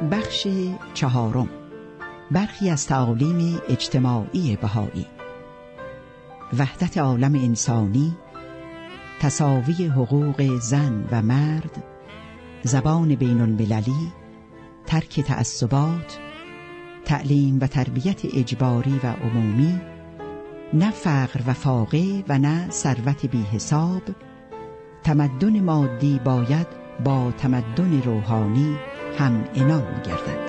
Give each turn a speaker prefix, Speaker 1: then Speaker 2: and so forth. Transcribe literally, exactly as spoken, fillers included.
Speaker 1: بخش چهارم، برخی از تعالیم اجتماعی بهایی. وحدت عالم انسانی، تساوی حقوق زن و مرد، زبان بین المللی، ترک تعصبات، تعلیم و تربیت اجباری و عمومی، نه فقر و فاقه و نه ثروت بی حساب. تمدن مادی باید با تمدن روحانی هم عنان گردد.